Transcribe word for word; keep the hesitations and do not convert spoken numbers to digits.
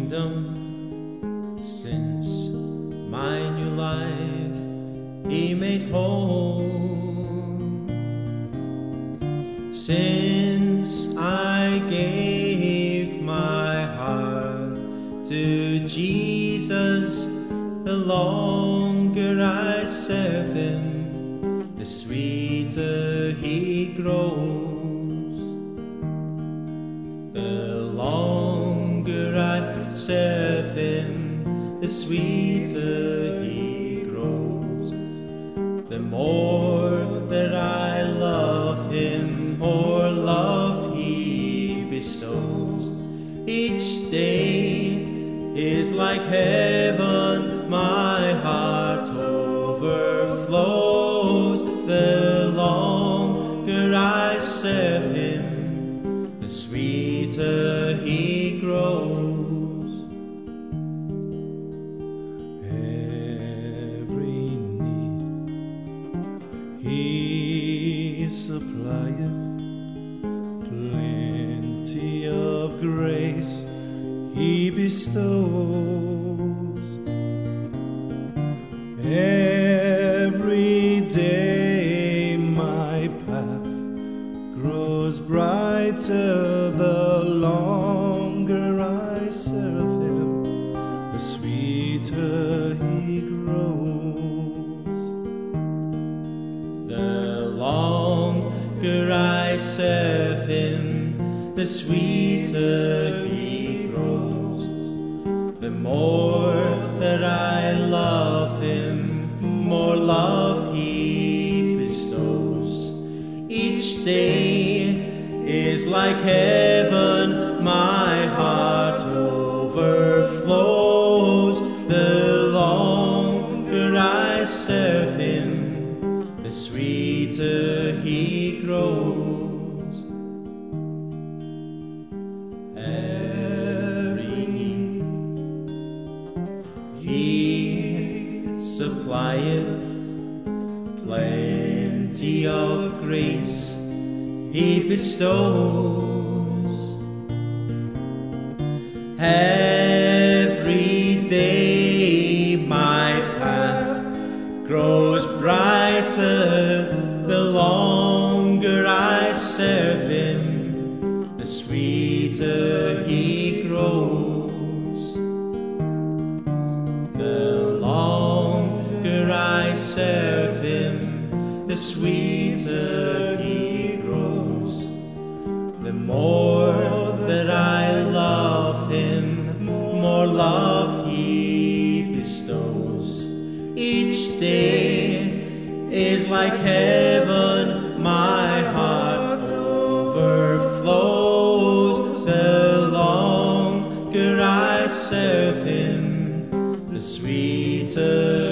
kingdom, since my new life He made whole. Since I gave my heart to Jesus, the longer I serve Him, the sweeter He grows. The longer I serve Him, the sweeter He grows. The more that I love Him, more love He bestows. Each day is like heaven, my heart overflows. The longer I serve Him, the sweeter He grows. Every need He supplieth, plenty of grace He bestows. Every day my path grows brighter, the longer I serve Him, the sweeter He grows. The longer I serve Him, the sweeter He grows. The more that I love Him, more love He bestows. Each day is like heaven, my heart overflows. The longer I serve Him, the sweeter He grows. Every need He supplieth, plenty of grace He bestows. Every day my path grows brighter, the longer I serve Him, the sweeter He grows. The longer I serve Him, the sweeter He grows. The more that I love Him, more love He bestows. Each day is like heaven, my heart overflows. The longer I serve Him, the sweeter